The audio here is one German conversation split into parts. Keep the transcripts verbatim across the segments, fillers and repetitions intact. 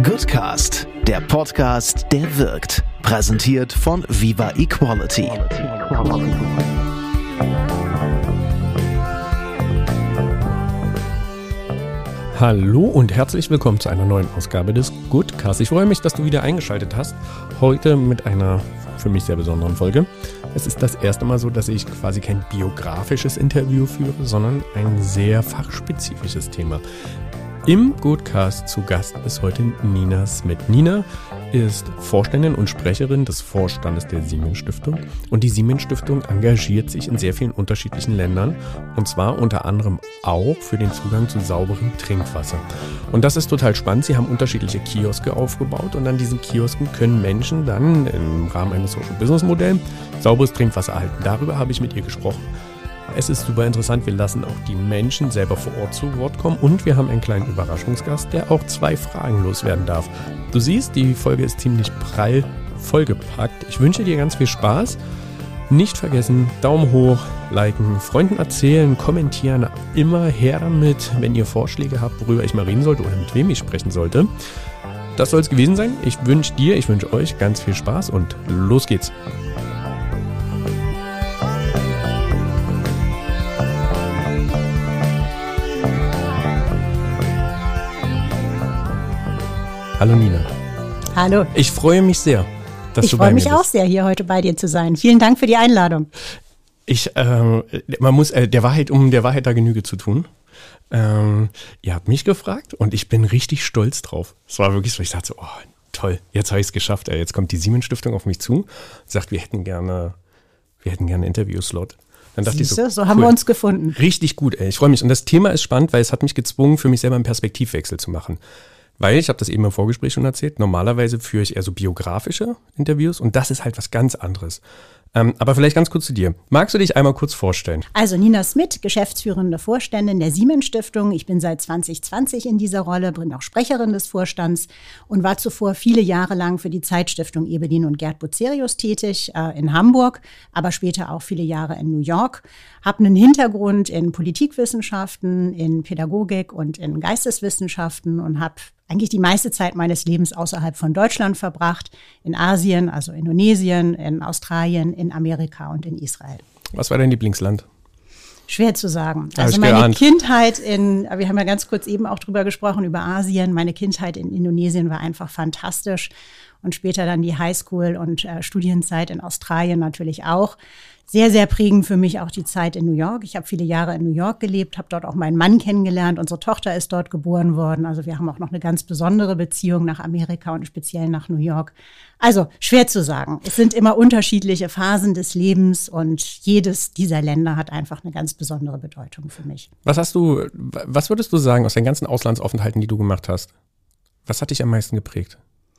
Goodcast, der Podcast, der wirkt. Präsentiert von Viva Equality. Hallo und herzlich willkommen zu einer neuen Ausgabe des Goodcast. Ich freue mich, dass du wieder eingeschaltet hast. Heute mit einer für mich sehr besonderen Folge. Es ist das erste Mal so, dass ich quasi kein biografisches Interview führe, sondern ein sehr fachspezifisches Thema. Im Goodcast zu Gast ist heute Nina Smith. Nina ist Vorständin und Sprecherin des Vorstandes der Siemens Stiftung. Und die Siemens Stiftung engagiert sich in sehr vielen unterschiedlichen Ländern. Und zwar unter anderem auch für den Zugang zu sauberem Trinkwasser. Und das ist total spannend. Sie haben unterschiedliche Kioske aufgebaut. Und an diesen Kiosken können Menschen dann im Rahmen eines Social Business Modells sauberes Trinkwasser erhalten. Darüber habe ich mit ihr gesprochen. Es ist super interessant, wir lassen auch die Menschen selber vor Ort zu Wort kommen und wir haben einen kleinen Überraschungsgast, der auch zwei Fragen loswerden darf. Du siehst, die Folge ist ziemlich prall vollgepackt. Ich wünsche dir ganz viel Spaß. Nicht vergessen, Daumen hoch, liken, Freunden erzählen, kommentieren, immer her damit, wenn ihr Vorschläge habt, worüber ich mal reden sollte oder mit wem ich sprechen sollte. Das soll es gewesen sein. Ich wünsche dir, ich wünsche euch ganz viel Spaß und los geht's. Hallo Nina. Hallo. Ich freue mich sehr, dass ich du bei mir bist. Ich freue mich auch sehr, hier heute bei dir zu sein. Vielen Dank für die Einladung. Ich, ähm, man muss äh, der Wahrheit, um der Wahrheit da Genüge zu tun. Ähm, ihr habt mich gefragt und ich bin richtig stolz drauf. Es war wirklich so, ich dachte so, oh, toll, jetzt habe ich es geschafft. Ey. Jetzt kommt die Siemens Stiftung auf mich zu und sagt, wir hätten gerne, wir hätten gerne einen Interviewslot. Dann dachte Siehste, ich so, so haben cool. wir uns gefunden. Richtig gut, ey. Ich freue mich. Und das Thema ist spannend, weil es hat mich gezwungen, für mich selber einen Perspektivwechsel zu machen. Weil, ich habe das eben im Vorgespräch schon erzählt, normalerweise führe ich eher so biografische Interviews und das ist halt was ganz anderes. Ähm, aber vielleicht ganz kurz zu dir. Magst du dich einmal kurz vorstellen? Also Nina Smith, geschäftsführende Vorständin der Siemens Stiftung. Ich bin seit zwanzig zwanzig in dieser Rolle, bin auch Sprecherin des Vorstands und war zuvor viele Jahre lang für die Zeitstiftung Ebelin und Gerd Bucerius tätig äh, in Hamburg, aber später auch viele Jahre in New York. Habe einen Hintergrund in Politikwissenschaften, in Pädagogik und in Geisteswissenschaften und habe eigentlich die meiste Zeit meines Lebens außerhalb von Deutschland verbracht, in Asien, also Indonesien, in Australien, in Amerika und in Israel. Was war dein Lieblingsland? Schwer zu sagen. Hab also ich meine geahnt. Kindheit in, wir haben ja ganz kurz eben auch drüber gesprochen, über Asien. Meine Kindheit in Indonesien war einfach fantastisch. Und später dann die Highschool- und äh, Studienzeit in Australien natürlich auch. Sehr, sehr prägend für mich auch die Zeit in New York. Ich habe viele Jahre in New York gelebt, habe dort auch meinen Mann kennengelernt. Unsere Tochter ist dort geboren worden. Also wir haben auch noch eine ganz besondere Beziehung nach Amerika und speziell nach New York. Also schwer zu sagen. Es sind immer unterschiedliche Phasen des Lebens und jedes dieser Länder hat einfach eine ganz besondere Bedeutung für mich. Was hast du, was würdest du sagen aus den ganzen Auslandsaufenthalten, die du gemacht hast? Was hat dich am meisten geprägt?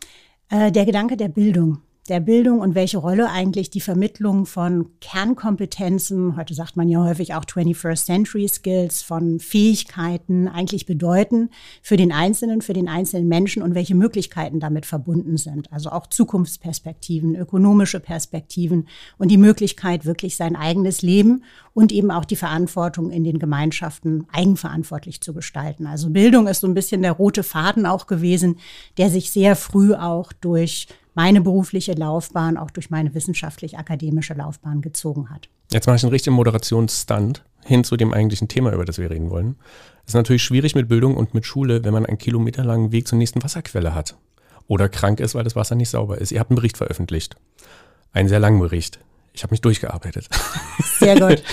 Äh, der Gedanke der Bildung. Der Bildung und welche Rolle eigentlich die Vermittlung von Kernkompetenzen, heute sagt man ja häufig auch twenty-first century Skills, von Fähigkeiten eigentlich bedeuten für den Einzelnen, für den einzelnen Menschen und welche Möglichkeiten damit verbunden sind. Also auch Zukunftsperspektiven, ökonomische Perspektiven und die Möglichkeit, wirklich sein eigenes Leben und eben auch die Verantwortung in den Gemeinschaften eigenverantwortlich zu gestalten. Also Bildung ist so ein bisschen der rote Faden auch gewesen, der sich sehr früh auch durch meine berufliche Laufbahn, auch durch meine wissenschaftlich-akademische Laufbahn gezogen hat. Jetzt mache ich einen richtigen Moderationsstunt hin zu dem eigentlichen Thema, über das wir reden wollen. Es ist natürlich schwierig mit Bildung und mit Schule, wenn man einen kilometerlangen Weg zur nächsten Wasserquelle hat oder krank ist, weil das Wasser nicht sauber ist. Ihr habt einen Bericht veröffentlicht, einen sehr langen Bericht. Ich habe mich durchgearbeitet. Sehr gut.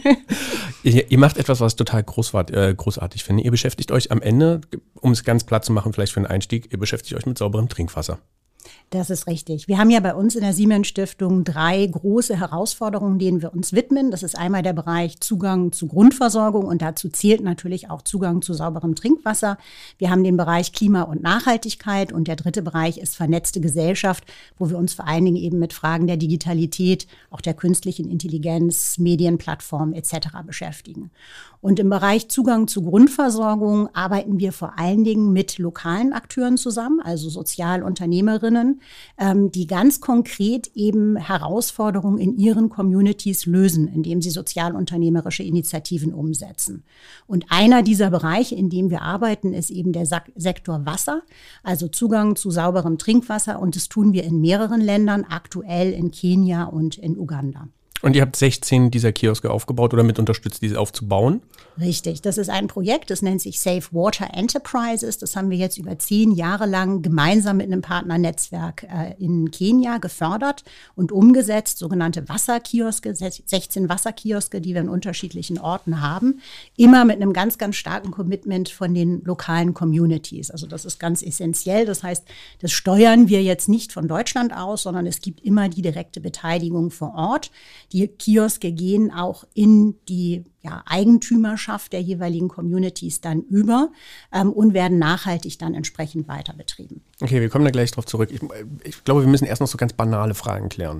ihr, ihr macht etwas, was ich total großart, äh, großartig finde. Ihr beschäftigt euch am Ende, um es ganz platt zu machen, vielleicht für einen Einstieg, ihr beschäftigt euch mit sauberem Trinkwasser. Das ist richtig. Wir haben ja bei uns in der Siemens Stiftung drei große Herausforderungen, denen wir uns widmen. Das ist einmal der Bereich Zugang zu Grundversorgung und dazu zählt natürlich auch Zugang zu sauberem Trinkwasser. Wir haben den Bereich Klima und Nachhaltigkeit und der dritte Bereich ist vernetzte Gesellschaft, wo wir uns vor allen Dingen eben mit Fragen der Digitalität, auch der künstlichen Intelligenz, Medienplattformen et cetera beschäftigen. Und im Bereich Zugang zu Grundversorgung arbeiten wir vor allen Dingen mit lokalen Akteuren zusammen, also Sozialunternehmerinnen, ähm, die ganz konkret eben Herausforderungen in ihren Communities lösen, indem sie sozialunternehmerische Initiativen umsetzen. Und einer dieser Bereiche, in dem wir arbeiten, ist eben der Sektor Wasser, also Zugang zu sauberem Trinkwasser. Und das tun wir in mehreren Ländern, aktuell in Kenia und in Uganda. Und ihr habt sechzehn dieser Kioske aufgebaut oder mit unterstützt, diese aufzubauen? Richtig, das ist ein Projekt, das nennt sich Safe Water Enterprises. Das haben wir jetzt über zehn Jahre lang gemeinsam mit einem Partnernetzwerk äh, in Kenia gefördert und umgesetzt, sogenannte Wasserkioske, sechzehn Wasserkioske, die wir in unterschiedlichen Orten haben, immer mit einem ganz, ganz starken Commitment von den lokalen Communities. Also das ist ganz essentiell. Das heißt, das steuern wir jetzt nicht von Deutschland aus, sondern es gibt immer die direkte Beteiligung vor Ort. Die Kioske gehen auch in die ja, Eigentümerschaft der jeweiligen Communities dann über ähm, und werden nachhaltig dann entsprechend weiter betrieben. Okay, wir kommen da gleich drauf zurück. Ich, ich glaube, wir müssen erst noch so ganz banale Fragen klären.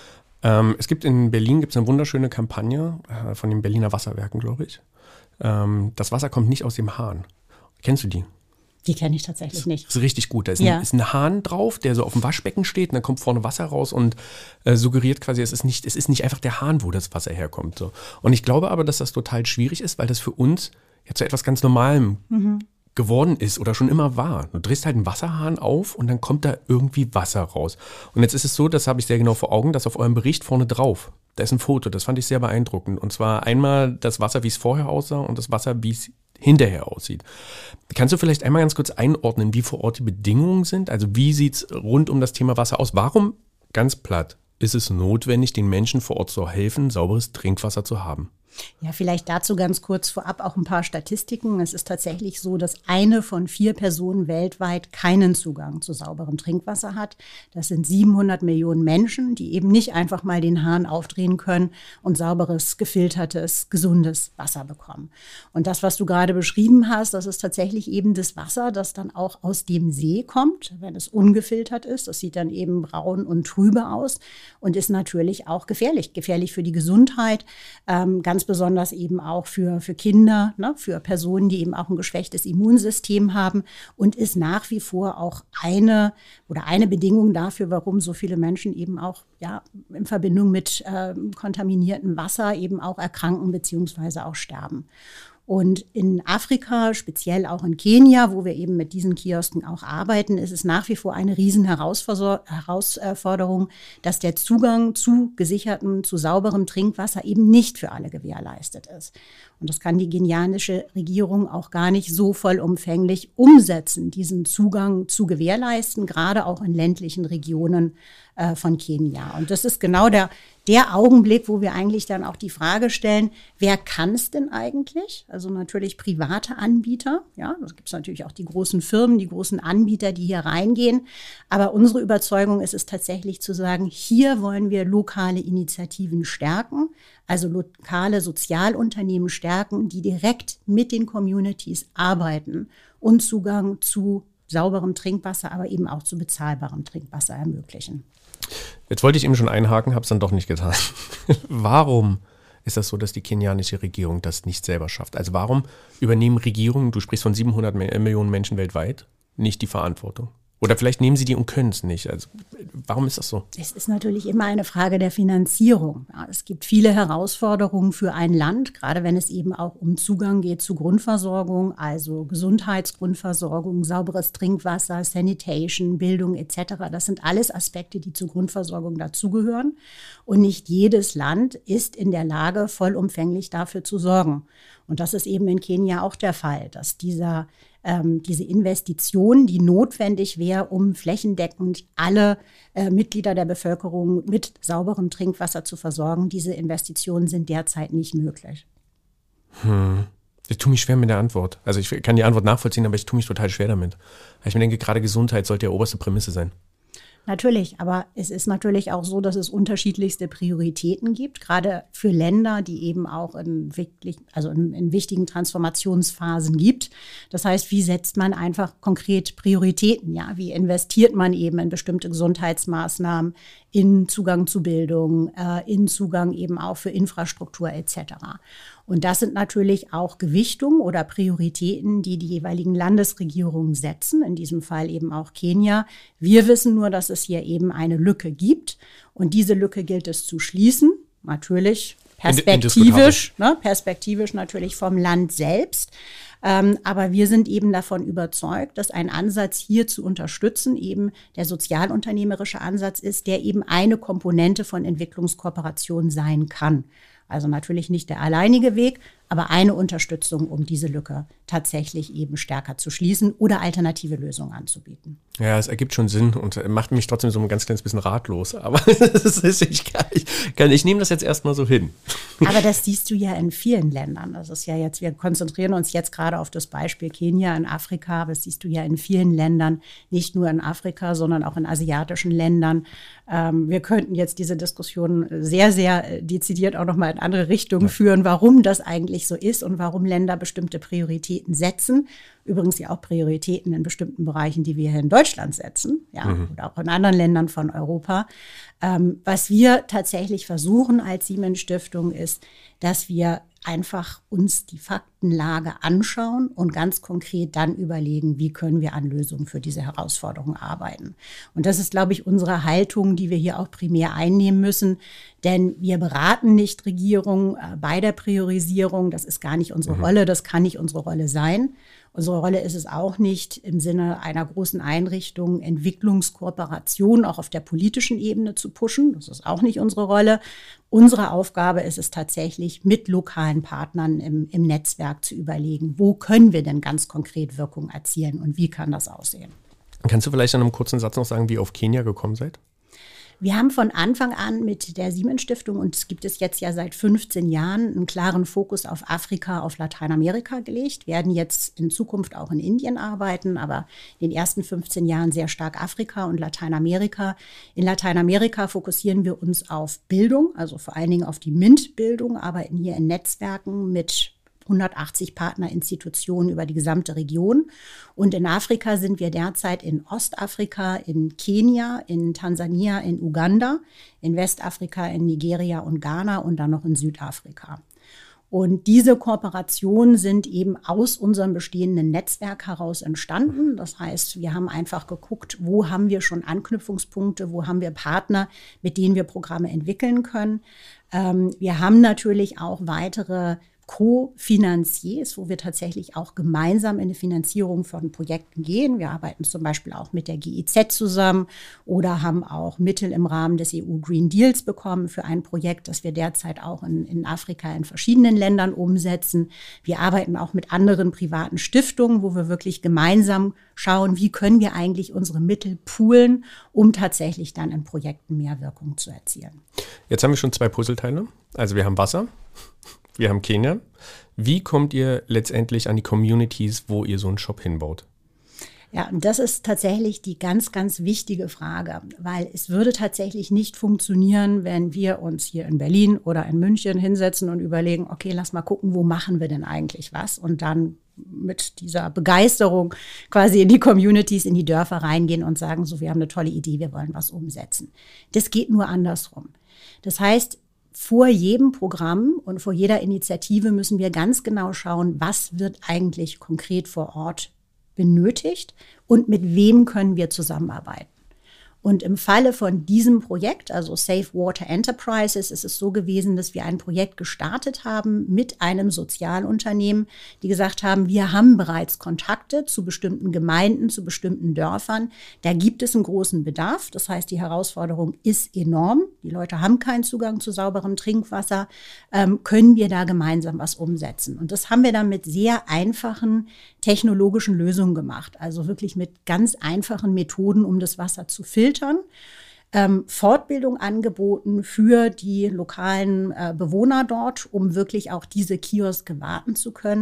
Ähm, es gibt in Berlin gibt's eine wunderschöne Kampagne äh, von den Berliner Wasserwerken, glaube ich. Ähm, das Wasser kommt nicht aus dem Hahn. Kennst du die? Die kenne ich tatsächlich nicht. Das ist richtig gut. Da ist, ja. ein, ist ein Hahn drauf, der so auf dem Waschbecken steht und dann kommt vorne Wasser raus und äh, suggeriert quasi, es ist, nicht, es ist nicht einfach der Hahn, wo das Wasser herkommt. So. Und ich glaube aber, dass das total schwierig ist, weil das für uns jetzt so etwas ganz Normalem mhm. geworden ist oder schon immer war. Du drehst halt einen Wasserhahn auf und dann kommt da irgendwie Wasser raus. Und jetzt ist es so, das habe ich sehr genau vor Augen, dass auf eurem Bericht vorne drauf, da ist ein Foto, das fand ich sehr beeindruckend. Und zwar einmal das Wasser, wie es vorher aussah und das Wasser, wie es hinterher aussieht. Kannst du vielleicht einmal ganz kurz einordnen, wie vor Ort die Bedingungen sind? Also wie sieht es rund um das Thema Wasser aus? Warum, ganz platt, ist es notwendig, den Menschen vor Ort zu helfen, sauberes Trinkwasser zu haben? Ja, vielleicht dazu ganz kurz vorab auch ein paar Statistiken. Es ist tatsächlich so, dass eine von vier Personen weltweit keinen Zugang zu sauberem Trinkwasser hat. Das sind siebenhundert Millionen Menschen, die eben nicht einfach mal den Hahn aufdrehen können und sauberes, gefiltertes, gesundes Wasser bekommen. Und das, was du gerade beschrieben hast, das ist tatsächlich eben das Wasser, das dann auch aus dem See kommt, wenn es ungefiltert ist. Das sieht dann eben braun und trübe aus und ist natürlich auch gefährlich. Gefährlich für die Gesundheit, ähm, ganz besonders eben auch für, für Kinder, ne, für Personen, die eben auch ein geschwächtes Immunsystem haben und ist nach wie vor auch eine oder eine Bedingung dafür, warum so viele Menschen eben auch ja, in Verbindung mit äh, kontaminiertem Wasser eben auch erkranken beziehungsweise auch sterben. Und in Afrika, speziell auch in Kenia, wo wir eben mit diesen Kiosken auch arbeiten, ist es nach wie vor eine riesen Herausforderung, dass der Zugang zu gesichertem, zu sauberem Trinkwasser eben nicht für alle gewährleistet ist. Und das kann die kenianische Regierung auch gar nicht so vollumfänglich umsetzen, diesen Zugang zu gewährleisten, gerade auch in ländlichen Regionen äh, von Kenia. Und das ist genau der, der Augenblick, wo wir eigentlich dann auch die Frage stellen, wer kann es denn eigentlich? Also natürlich private Anbieter, ja, da gibt es natürlich auch die großen Firmen, die großen Anbieter, die hier reingehen. Aber unsere Überzeugung ist es tatsächlich zu sagen, hier wollen wir lokale Initiativen stärken, also lokale Sozialunternehmen stärken, die direkt mit den Communities arbeiten und Zugang zu sauberem Trinkwasser, aber eben auch zu bezahlbarem Trinkwasser ermöglichen. Jetzt wollte ich eben schon einhaken, habe es dann doch nicht getan. Warum ist das so, dass die kenianische Regierung das nicht selber schafft? Also warum übernehmen Regierungen, du sprichst von siebenhundert Millionen Menschen weltweit, nicht die Verantwortung? Oder vielleicht nehmen sie die und können es nicht. Also warum ist das so? Es ist natürlich immer eine Frage der Finanzierung. Ja, es gibt viele Herausforderungen für ein Land, gerade wenn es eben auch um Zugang geht zu Grundversorgung, also Gesundheitsgrundversorgung, sauberes Trinkwasser, Sanitation, Bildung et cetera. Das sind alles Aspekte, die zur Grundversorgung dazugehören. Und nicht jedes Land ist in der Lage, vollumfänglich dafür zu sorgen. Und das ist eben in Kenia auch der Fall, dass dieser Ähm, diese Investition, die notwendig wäre, um flächendeckend alle äh, Mitglieder der Bevölkerung mit sauberem Trinkwasser zu versorgen, diese Investitionen sind derzeit nicht möglich. Hm. Ich tue mich schwer mit der Antwort. Also ich kann die Antwort nachvollziehen, aber ich tue mich total schwer damit. Ich mir denke, gerade Gesundheit sollte ja oberste Prämisse sein. Natürlich, aber es ist natürlich auch so, dass es unterschiedlichste Prioritäten gibt, gerade für Länder, die eben auch in, wirklich, also in, in wichtigen Transformationsphasen gibt. Das heißt, wie setzt man einfach konkret Prioritäten? Ja, wie investiert man eben in bestimmte Gesundheitsmaßnahmen, in Zugang zu Bildung, äh, in Zugang eben auch für Infrastruktur et cetera. Und das sind natürlich auch Gewichtungen oder Prioritäten, die die jeweiligen Landesregierungen setzen, in diesem Fall eben auch Kenia. Wir wissen nur, dass es hier eben eine Lücke gibt und diese Lücke gilt es zu schließen, natürlich perspektivisch, ne, perspektivisch natürlich vom Land selbst. Ähm, aber wir sind eben davon überzeugt, dass ein Ansatz hier zu unterstützen eben der sozialunternehmerische Ansatz ist, der eben eine Komponente von Entwicklungskooperation sein kann. Also natürlich nicht der alleinige Weg, aber eine Unterstützung, um diese Lücke tatsächlich eben stärker zu schließen oder alternative Lösungen anzubieten. Ja, es ergibt schon Sinn und macht mich trotzdem so ein ganz kleines bisschen ratlos. Aber das ist, ich, kann, ich, kann, ich nehme das jetzt erstmal so hin. Aber das siehst du ja in vielen Ländern. Das ist ja jetzt, wir konzentrieren uns jetzt gerade auf das Beispiel Kenia in Afrika, aber das siehst du ja in vielen Ländern, nicht nur in Afrika, sondern auch in asiatischen Ländern. Ähm, wir könnten jetzt diese Diskussion sehr, sehr dezidiert auch nochmal in andere Richtungen ja. führen, warum das eigentlich so ist und warum Länder bestimmte Prioritäten setzen. Übrigens ja auch Prioritäten in bestimmten Bereichen, die wir hier in Deutschland setzen, ja, mhm. oder auch in anderen Ländern von Europa. Ähm, was wir tatsächlich versuchen als Siemens Stiftung ist, dass wir einfach uns die Faktenlage anschauen und ganz konkret dann überlegen, wie können wir an Lösungen für diese Herausforderungen arbeiten. Und das ist, glaube ich, unsere Haltung, die wir hier auch primär einnehmen müssen. Denn wir beraten nicht Regierungen äh, bei der Priorisierung. Das ist gar nicht unsere mhm. Rolle, das kann nicht unsere Rolle sein. Unsere Rolle ist es auch nicht, im Sinne einer großen Einrichtung Entwicklungskooperation auch auf der politischen Ebene zu pushen. Das ist auch nicht unsere Rolle. Unsere Aufgabe ist es tatsächlich, mit lokalen Partnern im, im Netzwerk zu überlegen, wo können wir denn ganz konkret Wirkung erzielen und wie kann das aussehen. Kannst du vielleicht in einem kurzen Satz noch sagen, wie ihr auf Kenia gekommen seid? Wir haben von Anfang an mit der Siemens Stiftung, und es gibt es jetzt ja seit fünfzehn Jahren, einen klaren Fokus auf Afrika, auf Lateinamerika gelegt. Wir werden jetzt in Zukunft auch in Indien arbeiten, aber in den ersten fünfzehn Jahren sehr stark Afrika und Lateinamerika. In Lateinamerika fokussieren wir uns auf Bildung, also vor allen Dingen auf die MINT-Bildung, arbeiten hier in Netzwerken mit hundertachtzig Partnerinstitutionen über die gesamte Region. Und in Afrika sind wir derzeit in Ostafrika, in Kenia, in Tansania, in Uganda, in Westafrika, in Nigeria und Ghana und dann noch in Südafrika. Und diese Kooperationen sind eben aus unserem bestehenden Netzwerk heraus entstanden. Das heißt, wir haben einfach geguckt, wo haben wir schon Anknüpfungspunkte, wo haben wir Partner, mit denen wir Programme entwickeln können. Ähm, wir haben natürlich auch weitere Co-Finanziers, wo wir tatsächlich auch gemeinsam in die Finanzierung von Projekten gehen. Wir arbeiten zum Beispiel auch mit der G I Z zusammen oder haben auch Mittel im Rahmen des E U Green Deals bekommen für ein Projekt, das wir derzeit auch in, in Afrika in verschiedenen Ländern umsetzen. Wir arbeiten auch mit anderen privaten Stiftungen, wo wir wirklich gemeinsam schauen, wie können wir eigentlich unsere Mittel poolen, um tatsächlich dann in Projekten mehr Wirkung zu erzielen. Jetzt haben wir schon zwei Puzzleteile. Also wir haben Wasser. Wir haben Kenia. Wie kommt ihr letztendlich an die Communities, wo ihr so einen Shop hinbaut? Ja, und das ist tatsächlich die ganz, ganz wichtige Frage, weil es würde tatsächlich nicht funktionieren, wenn wir uns hier in Berlin oder in München hinsetzen und überlegen, okay, lass mal gucken, wo machen wir denn eigentlich was? Und dann mit dieser Begeisterung quasi in die Communities, in die Dörfer reingehen und sagen, so, wir haben eine tolle Idee, wir wollen was umsetzen. Das geht nur andersrum. Das heißt, vor jedem Programm und vor jeder Initiative müssen wir ganz genau schauen, was wird eigentlich konkret vor Ort benötigt und mit wem können wir zusammenarbeiten. Und im Falle von diesem Projekt, also Safe Water Enterprises, ist es so gewesen, dass wir ein Projekt gestartet haben mit einem Sozialunternehmen, die gesagt haben, wir haben bereits Kontakte zu bestimmten Gemeinden, zu bestimmten Dörfern. Da gibt es einen großen Bedarf. Das heißt, die Herausforderung ist enorm. Die Leute haben keinen Zugang zu sauberem Trinkwasser. Ähm, können wir da gemeinsam was umsetzen? Und das haben wir dann mit sehr einfachen technologischen Lösungen gemacht. Also wirklich mit ganz einfachen Methoden, um das Wasser zu filtern. Ähm, Fortbildung angeboten für die lokalen äh, Bewohner dort, um wirklich auch diese Kioske warten zu können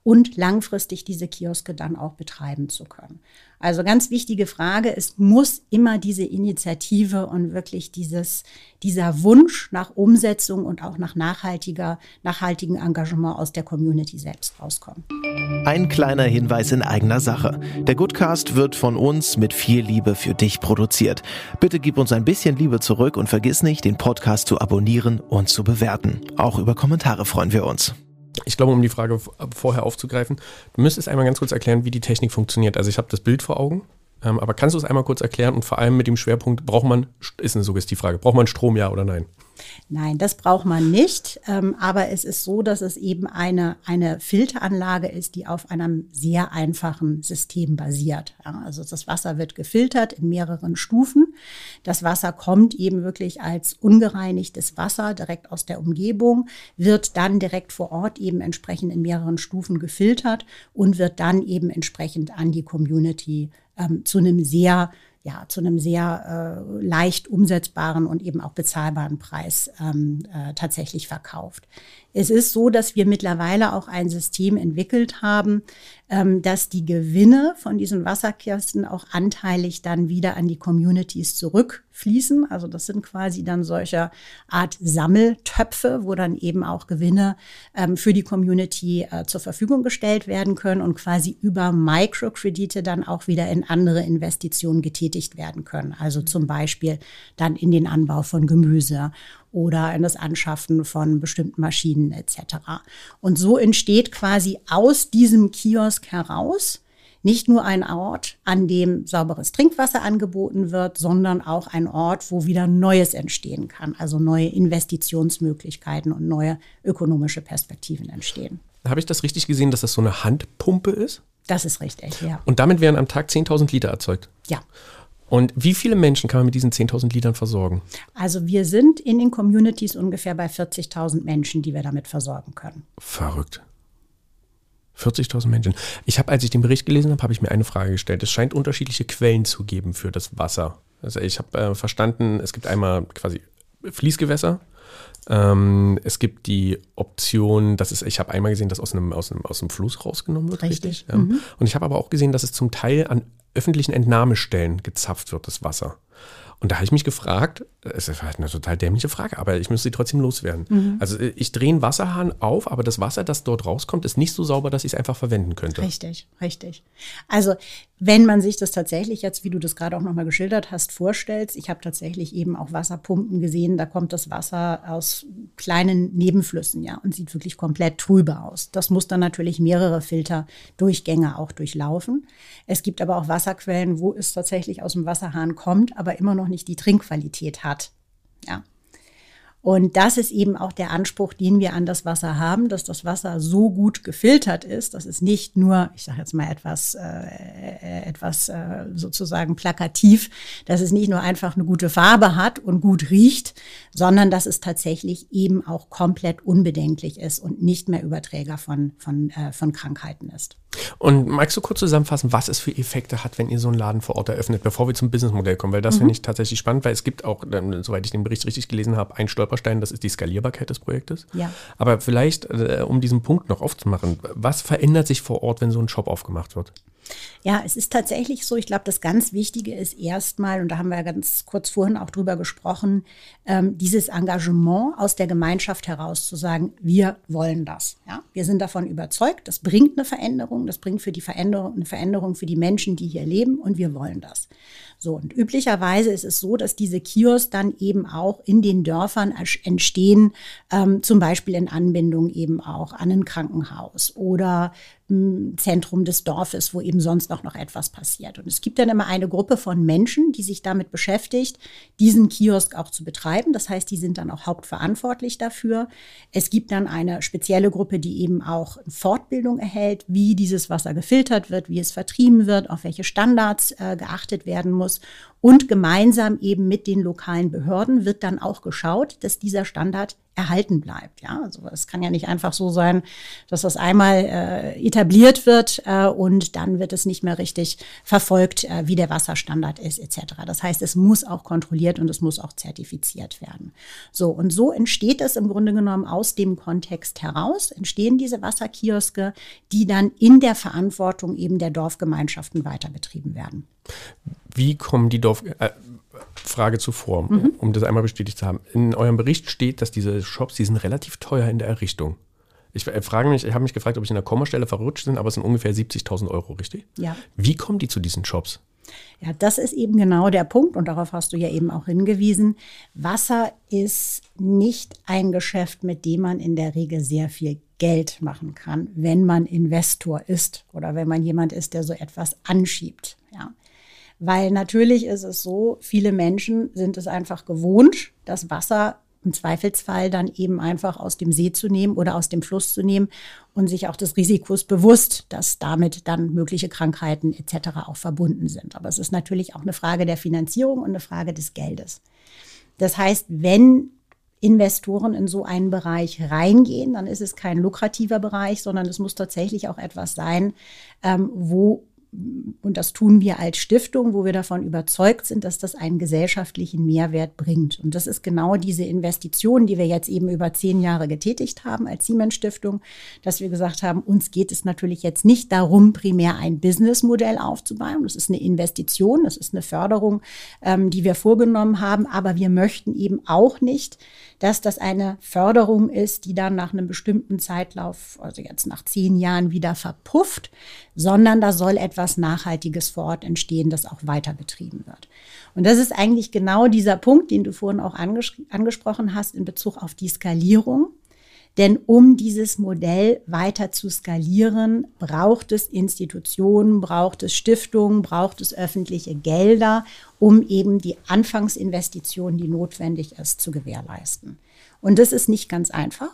und langfristig diese Kioske dann auch betreiben zu können. Also ganz wichtige Frage, es muss immer diese Initiative und wirklich dieses, dieser Wunsch nach Umsetzung und auch nach nachhaltiger, nachhaltigem Engagement aus der Community selbst rauskommen. Ein kleiner Hinweis in eigener Sache. Der Goodcast wird von uns mit viel Liebe für dich produziert. Bitte gib uns ein bisschen Liebe zurück und vergiss nicht, den Podcast zu abonnieren und zu bewerten. Auch über Kommentare freuen wir uns. Ich glaube, um die Frage vorher aufzugreifen, du müsstest einmal ganz kurz erklären, wie die Technik funktioniert. Also ich habe das Bild vor Augen, ähm, aber kannst du es einmal kurz erklären und vor allem mit dem Schwerpunkt, braucht man, ist eine Suggestivfrage, braucht man Strom, ja oder nein? Nein, das braucht man nicht, ähm, aber es ist so, dass es eben eine, eine Filteranlage ist, die auf einem sehr einfachen System basiert. Ja, also das Wasser wird gefiltert in mehreren Stufen. Das Wasser kommt eben wirklich als ungereinigtes Wasser direkt aus der Umgebung, wird dann direkt vor Ort eben entsprechend in mehreren Stufen gefiltert und wird dann eben entsprechend an die Community ähm, zu einem sehr ja, zu einem sehr äh, leicht umsetzbaren und eben auch bezahlbaren Preis ähm, äh, tatsächlich verkauft. Es ist so, dass wir mittlerweile auch ein System entwickelt haben, ähm, dass die Gewinne von diesen Wasserkisten auch anteilig dann wieder an die Communities zurückfließen. Also das sind quasi dann solche Art Sammeltöpfe, wo dann eben auch Gewinne ähm, für die Community äh, zur Verfügung gestellt werden können und quasi über Mikrokredite dann auch wieder in andere Investitionen getätigt werden können. Also zum Beispiel dann in den Anbau von Gemüse oder in das Anschaffen von bestimmten Maschinen et cetera. Und so entsteht quasi aus diesem Kiosk heraus nicht nur ein Ort, an dem sauberes Trinkwasser angeboten wird, sondern auch ein Ort, wo wieder Neues entstehen kann, also neue Investitionsmöglichkeiten und neue ökonomische Perspektiven entstehen. Habe ich das richtig gesehen, dass das so eine Handpumpe ist? Das ist richtig, ja. Und damit werden am Tag zehntausend Liter erzeugt? Ja. Und wie viele Menschen kann man mit diesen zehntausend Litern versorgen? Also wir sind in den Communities ungefähr bei vierzigtausend Menschen, die wir damit versorgen können. Verrückt. vierzigtausend Menschen. Ich habe, als ich den Bericht gelesen habe, habe ich mir eine Frage gestellt. Es scheint unterschiedliche Quellen zu geben für das Wasser. Also ich habe äh, verstanden, es gibt einmal quasi Fließgewässer. Ähm, es gibt die Option, dass es, ich habe einmal gesehen, dass aus einem, aus einem, aus einem Fluss rausgenommen wird. Richtig. richtig? Ähm, mhm. Und ich habe aber auch gesehen, dass es zum Teil an öffentlichen Entnahmestellen gezapft wird, das Wasser. Und da habe ich mich gefragt, es ist halt eine total dämliche Frage, aber ich muss sie trotzdem loswerden. Mhm. Also ich drehe einen Wasserhahn auf, aber das Wasser, das dort rauskommt, ist nicht so sauber, dass ich es einfach verwenden könnte. Richtig, richtig. Also wenn man sich das tatsächlich jetzt, wie du das gerade auch nochmal geschildert hast, vorstellst, ich habe tatsächlich eben auch Wasserpumpen gesehen, da kommt das Wasser aus kleinen Nebenflüssen, ja, und sieht wirklich komplett trübe aus. Das muss dann natürlich mehrere Filterdurchgänge auch durchlaufen. Es gibt aber auch Wasserquellen, wo es tatsächlich aus dem Wasserhahn kommt, aber immer noch nicht die Trinkqualität hat. Ja. Und das ist eben auch der Anspruch, den wir an das Wasser haben, dass das Wasser so gut gefiltert ist, dass es nicht nur, ich sage jetzt mal etwas, äh, etwas äh, sozusagen plakativ, dass es nicht nur einfach eine gute Farbe hat und gut riecht, sondern dass es tatsächlich eben auch komplett unbedenklich ist und nicht mehr Überträger von, von, äh, von Krankheiten ist. Und magst du kurz zusammenfassen, was es für Effekte hat, wenn ihr so einen Laden vor Ort eröffnet, bevor wir zum Businessmodell kommen? Weil das mhm. finde ich tatsächlich spannend, weil es gibt auch, soweit ich den Bericht richtig gelesen habe, einen Stolperstein, das ist die Skalierbarkeit des Projektes. Ja. Aber vielleicht, äh, um diesen Punkt noch aufzumachen, was verändert sich vor Ort, wenn so ein Shop aufgemacht wird? Ja, es ist tatsächlich so, ich glaube, das ganz Wichtige ist erstmal, und da haben wir ja ganz kurz vorhin auch drüber gesprochen, ähm, dieses Engagement aus der Gemeinschaft heraus zu sagen, wir wollen das. Ja? Wir sind davon überzeugt, das bringt eine Veränderung, das bringt für die Veränderung, eine Veränderung für die Menschen, die hier leben, und wir wollen das. So, und üblicherweise ist es so, dass diese Kiosks dann eben auch in den Dörfern entstehen, ähm, zum Beispiel in Anbindung eben auch an ein Krankenhaus oder im Zentrum des Dorfes, wo eben sonst noch, noch etwas passiert. Und es gibt dann immer eine Gruppe von Menschen, die sich damit beschäftigt, diesen Kiosk auch zu betreiben. Das heißt, die sind dann auch hauptverantwortlich dafür. Es gibt dann eine spezielle Gruppe, die eben auch Fortbildung erhält, wie dieses Wasser gefiltert wird, wie es vertrieben wird, auf welche Standards äh, geachtet werden muss. Und gemeinsam eben mit den lokalen Behörden wird dann auch geschaut, dass dieser Standard erhalten bleibt. Ja, also es kann ja nicht einfach so sein, dass das einmal äh, etabliert wird äh, und dann wird es nicht mehr richtig verfolgt, äh, wie der Wasserstandard ist et cetera. Das heißt, es muss auch kontrolliert und es muss auch zertifiziert werden. So, und so entsteht es im Grunde genommen aus dem Kontext heraus, entstehen diese Wasserkioske, die dann in der Verantwortung eben der Dorfgemeinschaften weiter betrieben werden. Wie kommen die Dorf... Äh, Frage zuvor, mhm. um das einmal bestätigt zu haben. In eurem Bericht steht, dass diese Shops, die sind relativ teuer in der Errichtung. Ich frage mich, ich habe mich gefragt, ob ich in der Kommastelle verrutscht bin, aber es sind ungefähr siebzigtausend Euro, richtig? Ja. Wie kommen die zu diesen Shops? Ja, das ist eben genau der Punkt und darauf hast du ja eben auch hingewiesen. Wasser ist nicht ein Geschäft, mit dem man in der Regel sehr viel Geld machen kann, wenn man Investor ist oder wenn man jemand ist, der so etwas anschiebt, ja. Weil natürlich ist es so, viele Menschen sind es einfach gewohnt, das Wasser im Zweifelsfall dann eben einfach aus dem See zu nehmen oder aus dem Fluss zu nehmen und sich auch des Risikos bewusst, dass damit dann mögliche Krankheiten et cetera auch verbunden sind. Aber es ist natürlich auch eine Frage der Finanzierung und eine Frage des Geldes. Das heißt, wenn Investoren in so einen Bereich reingehen, dann ist es kein lukrativer Bereich, sondern es muss tatsächlich auch etwas sein, ähm, wo und das tun wir als Stiftung, wo wir davon überzeugt sind, dass das einen gesellschaftlichen Mehrwert bringt. Und das ist genau diese Investition, die wir jetzt eben über zehn Jahre getätigt haben als Siemens Stiftung, dass wir gesagt haben, uns geht es natürlich jetzt nicht darum, primär ein Businessmodell aufzubauen. Das ist eine Investition, das ist eine Förderung, ähm, die wir vorgenommen haben. Aber wir möchten eben auch nicht, dass das eine Förderung ist, die dann nach einem bestimmten Zeitlauf, also jetzt nach zehn Jahren, wieder verpufft, sondern da soll etwas Nachhaltiges vor Ort entstehen, das auch weiter betrieben wird. Und das ist eigentlich genau dieser Punkt, den du vorhin auch anges- angesprochen hast in Bezug auf die Skalierung. Denn um dieses Modell weiter zu skalieren, braucht es Institutionen, braucht es Stiftungen, braucht es öffentliche Gelder, um eben die Anfangsinvestition, die notwendig ist, zu gewährleisten. Und das ist nicht ganz einfach.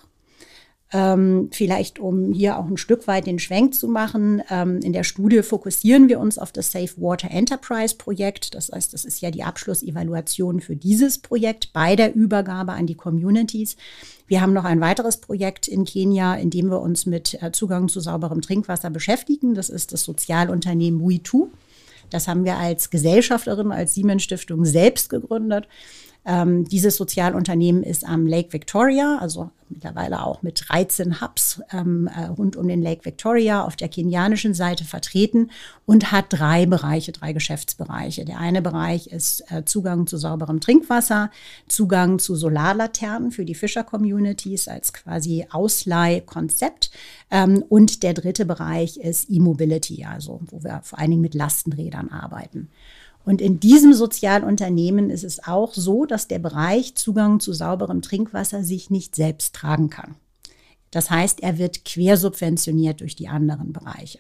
Ähm, vielleicht, um hier auch ein Stück weit den Schwenk zu machen. Ähm, in der Studie fokussieren wir uns auf das Safe Water Enterprise Projekt. Das heißt, das ist ja die Abschlussevaluation für dieses Projekt bei der Übergabe an die Communities. Wir haben noch ein weiteres Projekt in Kenia, in dem wir uns mit äh, Zugang zu sauberem Trinkwasser beschäftigen. Das ist das Sozialunternehmen W E two. Das haben wir als Gesellschafterin, als Siemens Stiftung selbst gegründet. Ähm, dieses Sozialunternehmen ist am Lake Victoria, also mittlerweile auch mit dreizehn Hubs ähm, äh, rund um den Lake Victoria auf der kenianischen Seite vertreten und hat drei Bereiche, drei Geschäftsbereiche. Der eine Bereich ist äh, Zugang zu sauberem Trinkwasser, Zugang zu Solarlaternen für die Fischer-Communities als quasi Ausleihkonzept. Ähm, und der dritte Bereich ist E-Mobility, also wo wir vor allen Dingen mit Lastenrädern arbeiten. Und in diesem Sozialunternehmen ist es auch so, dass der Bereich Zugang zu sauberem Trinkwasser sich nicht selbst tragen kann. Das heißt, er wird quersubventioniert durch die anderen Bereiche.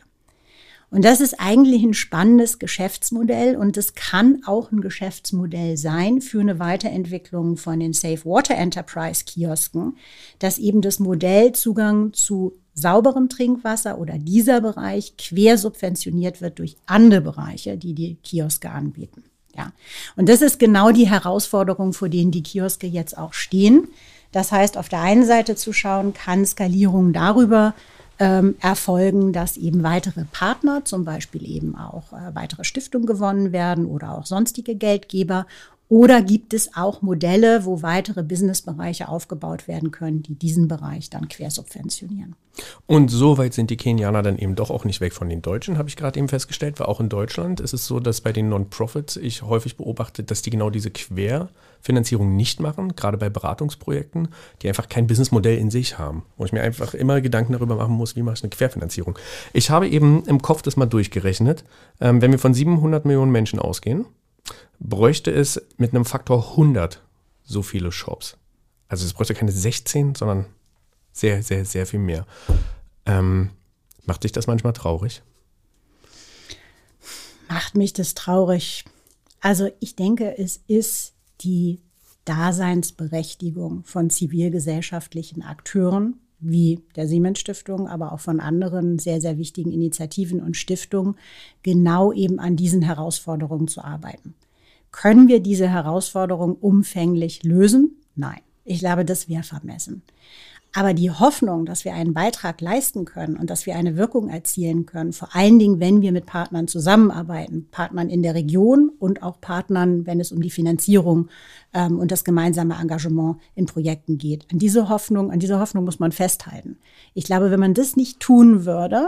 Und das ist eigentlich ein spannendes Geschäftsmodell und es kann auch ein Geschäftsmodell sein für eine Weiterentwicklung von den Safe Water Enterprise Kiosken, dass eben das Modell Zugang zu sauberem Trinkwasser oder dieser Bereich quersubventioniert wird durch andere Bereiche, die die Kioske anbieten. Ja. Und das ist genau die Herausforderung, vor denen die Kioske jetzt auch stehen. Das heißt, auf der einen Seite zu schauen, kann Skalierung darüber ähm, erfolgen, dass eben weitere Partner, zum Beispiel eben auch äh, weitere Stiftungen gewonnen werden oder auch sonstige Geldgeber. Oder gibt es auch Modelle, wo weitere Businessbereiche aufgebaut werden können, die diesen Bereich dann quersubventionieren? Und so weit sind die Kenianer dann eben doch auch nicht weg von den Deutschen, habe ich gerade eben festgestellt, weil auch in Deutschland ist es so, dass bei den Non-Profits ich häufig beobachte, dass die genau diese Querfinanzierung nicht machen, gerade bei Beratungsprojekten, die einfach kein Businessmodell in sich haben, wo ich mir einfach immer Gedanken darüber machen muss, wie mache ich eine Querfinanzierung. Ich habe eben im Kopf das mal durchgerechnet, ähm, wenn wir von siebenhundert Millionen Menschen ausgehen, bräuchte es mit einem Faktor hundert so viele Shops. Also es bräuchte keine sechzehn, sondern sehr, sehr, sehr viel mehr. Ähm, macht dich das manchmal traurig? Macht mich das traurig. Also ich denke, es ist die Daseinsberechtigung von zivilgesellschaftlichen Akteuren, wie der Siemens Stiftung, aber auch von anderen sehr, sehr wichtigen Initiativen und Stiftungen, genau eben an diesen Herausforderungen zu arbeiten. Können wir diese Herausforderung umfänglich lösen? Nein. Ich glaube, das wäre vermessen. Aber die Hoffnung, dass wir einen Beitrag leisten können und dass wir eine Wirkung erzielen können, vor allen Dingen, wenn wir mit Partnern zusammenarbeiten, Partnern in der Region und auch Partnern, wenn es um die Finanzierung ähm, und das gemeinsame Engagement in Projekten geht. An diese Hoffnung, an diese Hoffnung muss man festhalten. Ich glaube, wenn man das nicht tun würde,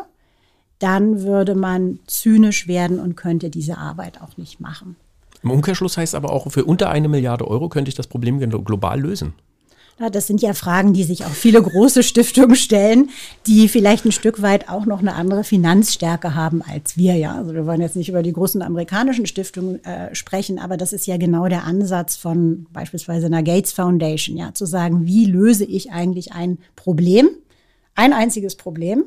dann würde man zynisch werden und könnte diese Arbeit auch nicht machen. Im Umkehrschluss heißt aber auch, für unter eine Milliarde Euro könnte ich das Problem global lösen. Ja, das sind ja Fragen, die sich auch viele große Stiftungen stellen, die vielleicht ein Stück weit auch noch eine andere Finanzstärke haben als wir. Ja, also wir wollen jetzt nicht über die großen amerikanischen Stiftungen äh, sprechen, aber das ist ja genau der Ansatz von beispielsweise einer Gates Foundation, ja, zu sagen, wie löse ich eigentlich ein Problem, ein einziges Problem,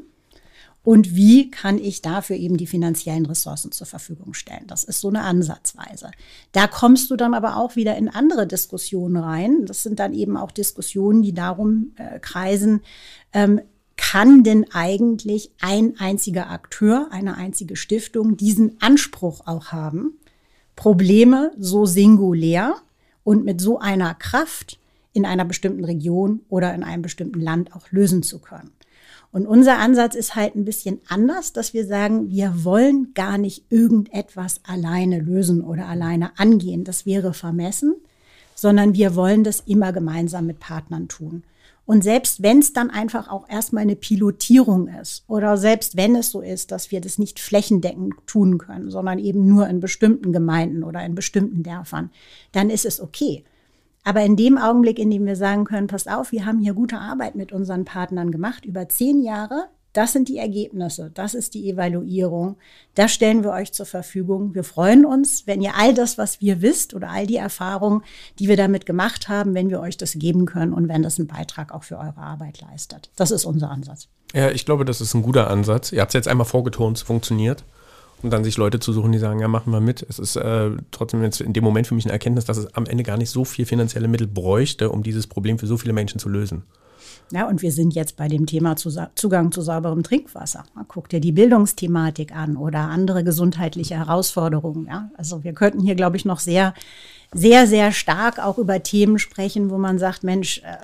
und wie kann ich dafür eben die finanziellen Ressourcen zur Verfügung stellen? Das ist so eine Ansatzweise. Da kommst du dann aber auch wieder in andere Diskussionen rein. Das sind dann eben auch Diskussionen, die darum äh, kreisen, ähm, kann denn eigentlich ein einziger Akteur, eine einzige Stiftung diesen Anspruch auch haben, Probleme so singulär und mit so einer Kraft in einer bestimmten Region oder in einem bestimmten Land auch lösen zu können? Und unser Ansatz ist halt ein bisschen anders, dass wir sagen, wir wollen gar nicht irgendetwas alleine lösen oder alleine angehen. Das wäre vermessen, sondern wir wollen das immer gemeinsam mit Partnern tun. Und selbst wenn es dann einfach auch erstmal eine Pilotierung ist oder selbst wenn es so ist, dass wir das nicht flächendeckend tun können, sondern eben nur in bestimmten Gemeinden oder in bestimmten Dörfern, dann ist es okay. Aber in dem Augenblick, in dem wir sagen können, passt auf, wir haben hier gute Arbeit mit unseren Partnern gemacht, über zehn Jahre, das sind die Ergebnisse, das ist die Evaluierung, das stellen wir euch zur Verfügung. Wir freuen uns, wenn ihr all das, was wir wisst oder all die Erfahrungen, die wir damit gemacht haben, wenn wir euch das geben können und wenn das einen Beitrag auch für eure Arbeit leistet. Das ist unser Ansatz. Ja, ich glaube, das ist ein guter Ansatz. Ihr habt es jetzt einmal vorgetont, es funktioniert. Und dann sich Leute zu suchen, die sagen, ja, machen wir mit. Es ist äh, trotzdem jetzt in dem Moment für mich eine Erkenntnis, dass es am Ende gar nicht so viel finanzielle Mittel bräuchte, um dieses Problem für so viele Menschen zu lösen. Ja, und wir sind jetzt bei dem Thema Zugang zu sauberem Trinkwasser. Guck dir die Bildungsthematik an oder andere gesundheitliche Herausforderungen. Ja? Also wir könnten hier, glaube ich, noch sehr, sehr, sehr stark auch über Themen sprechen, wo man sagt, Mensch, äh,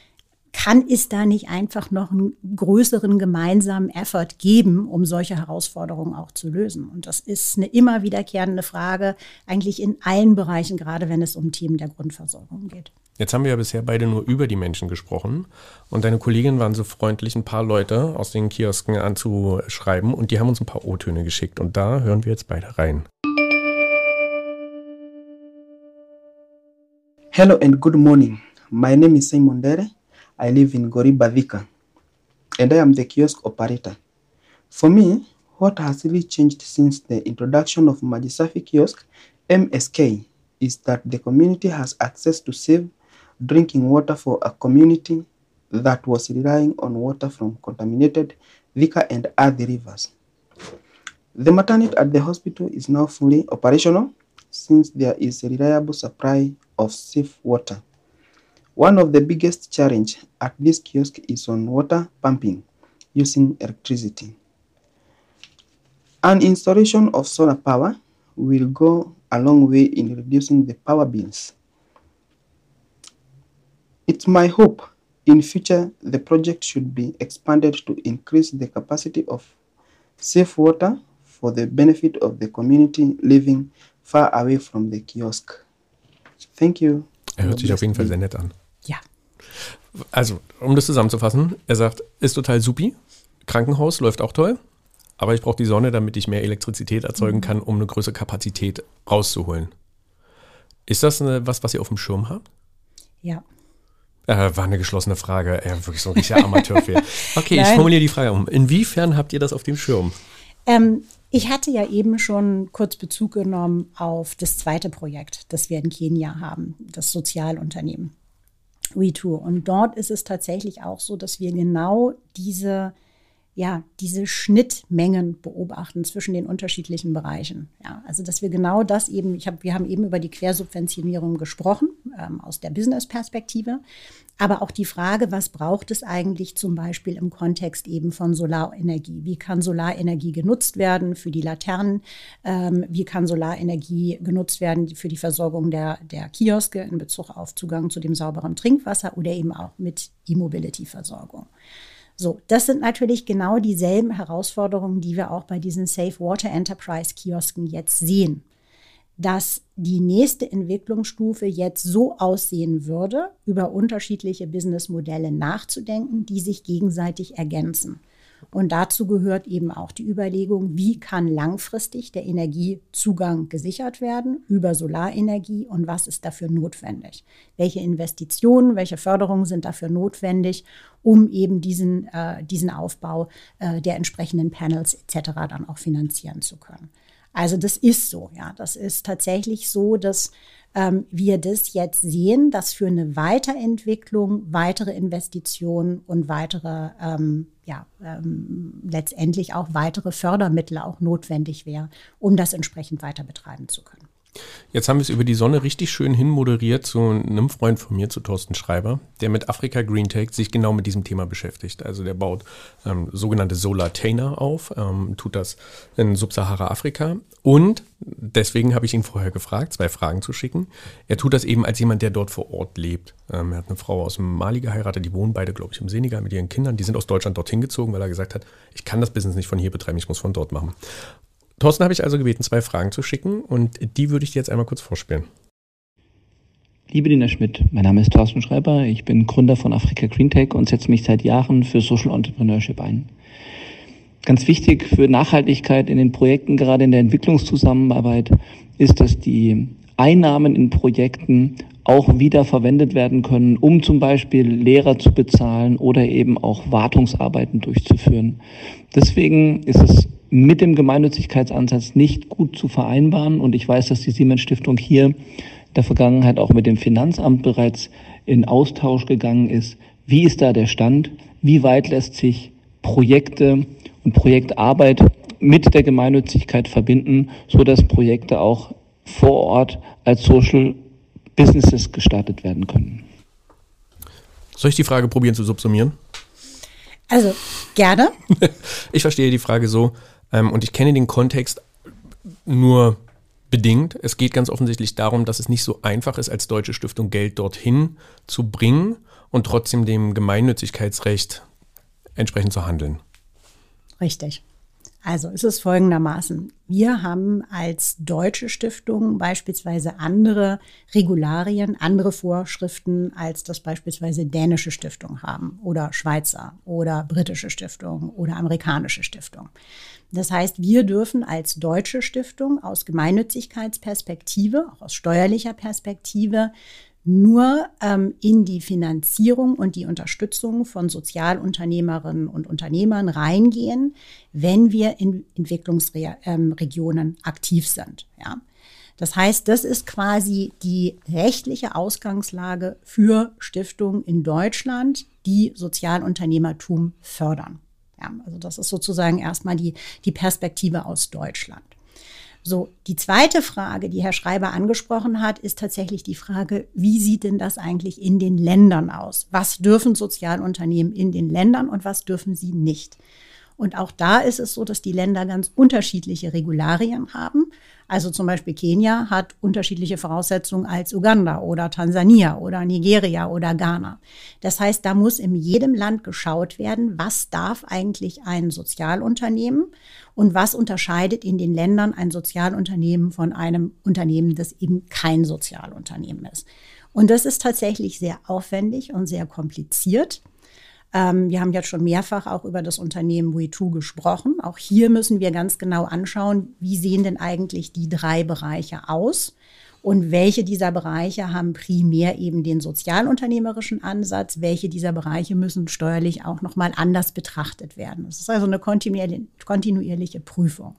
kann es da nicht einfach noch einen größeren gemeinsamen Effort geben, um solche Herausforderungen auch zu lösen? Und das ist eine immer wiederkehrende Frage, eigentlich in allen Bereichen, gerade wenn es um Themen der Grundversorgung geht. Jetzt haben wir ja bisher beide nur über die Menschen gesprochen und deine Kolleginnen waren so freundlich, ein paar Leute aus den Kiosken anzuschreiben und die haben uns ein paar O-Töne geschickt und da hören wir jetzt beide rein. Hello and good morning. My name is Simon Dere. I live in Goriba Thika, and I am the kiosk operator. For me, what has really changed since the introduction of Majisafi Kiosk, M S K, is that the community has access to safe drinking water for a community that was relying on water from contaminated Thika and Athi rivers. The maternity at the hospital is now fully operational since there is a reliable supply of safe water. One of the biggest challenges at this kiosk is on water pumping using electricity. An installation of solar power will go a long way in reducing the power bills. It's my hope in future the project should be expanded to increase the capacity of safe water for the benefit of the community living far away from the kiosk. Thank you. Er hört sich auf jeden Fall sehr nett an. Ja. Also, um das zusammenzufassen, er sagt, ist total supi, Krankenhaus läuft auch toll, aber ich brauche die Sonne, damit ich mehr Elektrizität erzeugen kann, um eine größere Kapazität rauszuholen. Ist das eine, was, was ihr auf dem Schirm habt? Ja. Äh, war eine geschlossene Frage, ja, wirklich so ein richtiger Amateurfehler. Okay, Nein. Ich formuliere die Frage um. Inwiefern habt ihr das auf dem Schirm? Ähm, ich hatte ja eben schon kurz Bezug genommen auf das zweite Projekt, das wir in Kenia haben, das Sozialunternehmen WeToo. Und dort ist es tatsächlich auch so, dass wir genau diese, ja, diese Schnittmengen beobachten zwischen den unterschiedlichen Bereichen. Ja, also dass wir genau das eben, ich hab, wir haben eben über die Quersubventionierung gesprochen, ähm, aus der Business-Perspektive. Aber auch die Frage, was braucht es eigentlich zum Beispiel im Kontext eben von Solarenergie? Wie kann Solarenergie genutzt werden für die Laternen? Ähm, wie kann Solarenergie genutzt werden für die Versorgung der, der Kioske in Bezug auf Zugang zu dem sauberen Trinkwasser oder eben auch mit E-Mobility-Versorgung? So, das sind natürlich genau dieselben Herausforderungen, die wir auch bei diesen Safe Water Enterprise Kiosken jetzt sehen. Dass die nächste Entwicklungsstufe jetzt so aussehen würde, über unterschiedliche Businessmodelle nachzudenken, die sich gegenseitig ergänzen. Und dazu gehört eben auch die Überlegung, wie kann langfristig der Energiezugang gesichert werden über Solarenergie und was ist dafür notwendig? Welche Investitionen, welche Förderungen sind dafür notwendig, um eben diesen, äh, diesen Aufbau äh, der entsprechenden Panels et cetera dann auch finanzieren zu können? Also das ist so, ja, das ist tatsächlich so, dass ähm, wir das jetzt sehen, dass für eine Weiterentwicklung, weitere Investitionen und weitere, ähm, ja, ähm, letztendlich auch weitere Fördermittel auch notwendig wäre, um das entsprechend weiter betreiben zu können. Jetzt haben wir es über die Sonne richtig schön hinmoderiert zu einem Freund von mir, zu Thorsten Schreiber, der mit Africa Greentech sich genau mit diesem Thema beschäftigt. Also der baut ähm, sogenannte Solartainer auf, ähm, tut das in Subsahara-Afrika und deswegen habe ich ihn vorher gefragt, zwei Fragen zu schicken. Er tut das eben als jemand, der dort vor Ort lebt. Ähm, er hat eine Frau aus dem Mali geheiratet, die wohnen beide, glaube ich, im Senegal mit ihren Kindern. Die sind aus Deutschland dorthin gezogen, weil er gesagt hat, ich kann das Business nicht von hier betreiben, ich muss von dort machen. Thorsten habe ich also gebeten, zwei Fragen zu schicken und die würde ich dir jetzt einmal kurz vorspielen. Liebe Dina Schmidt, mein Name ist Thorsten Schreiber, ich bin Gründer von Africa Greentech und setze mich seit Jahren für Social Entrepreneurship ein. Ganz wichtig für Nachhaltigkeit in den Projekten, gerade in der Entwicklungszusammenarbeit, ist, dass die Einnahmen in Projekten auch wieder verwendet werden können, um zum Beispiel Lehrer zu bezahlen oder eben auch Wartungsarbeiten durchzuführen. Deswegen ist es mit dem Gemeinnützigkeitsansatz nicht gut zu vereinbaren. Und ich weiß, dass die Siemens Stiftung hier in der Vergangenheit auch mit dem Finanzamt bereits in Austausch gegangen ist. Wie ist da der Stand? Wie weit lässt sich Projekte und Projektarbeit mit der Gemeinnützigkeit verbinden, sodass Projekte auch vor Ort als Social Businesses gestartet werden können? Soll ich die Frage probieren zu subsumieren? Also, gerne. Ich verstehe die Frage so, ähm, und ich kenne den Kontext nur bedingt. Es geht ganz offensichtlich darum, dass es nicht so einfach ist, als deutsche Stiftung Geld dorthin zu bringen und trotzdem dem Gemeinnützigkeitsrecht entsprechend zu handeln. Richtig. Also es ist folgendermaßen. Wir haben als deutsche Stiftung beispielsweise andere Regularien, andere Vorschriften, als das beispielsweise dänische Stiftungen haben oder Schweizer oder britische Stiftung oder amerikanische Stiftung. Das heißt, wir dürfen als deutsche Stiftung aus Gemeinnützigkeitsperspektive, auch aus steuerlicher Perspektive, nur ähm, in die Finanzierung und die Unterstützung von Sozialunternehmerinnen und Unternehmern reingehen, wenn wir in Entwicklungsregionen ähm, aktiv sind. Ja. Das heißt, das ist quasi die rechtliche Ausgangslage für Stiftungen in Deutschland, die Sozialunternehmertum fördern. Ja, also das ist sozusagen erstmal die, die Perspektive aus Deutschland. So, die zweite Frage, die Herr Schreiber angesprochen hat, ist tatsächlich die Frage, wie sieht denn das eigentlich in den Ländern aus? Was dürfen Sozialunternehmen in den Ländern und was dürfen sie nicht? Und auch da ist es so, dass die Länder ganz unterschiedliche Regularien haben. Also zum Beispiel Kenia hat unterschiedliche Voraussetzungen als Uganda oder Tansania oder Nigeria oder Ghana. Das heißt, da muss in jedem Land geschaut werden, was darf eigentlich ein Sozialunternehmen und was unterscheidet in den Ländern ein Sozialunternehmen von einem Unternehmen, das eben kein Sozialunternehmen ist. Und das ist tatsächlich sehr aufwendig und sehr kompliziert. Ähm, wir haben jetzt schon mehrfach auch über das Unternehmen W E zwei gesprochen. Auch hier müssen wir ganz genau anschauen, wie sehen denn eigentlich die drei Bereiche aus und welche dieser Bereiche haben primär eben den sozialunternehmerischen Ansatz, welche dieser Bereiche müssen steuerlich auch nochmal anders betrachtet werden. Das ist also eine kontinuierliche, kontinuierliche Prüfung.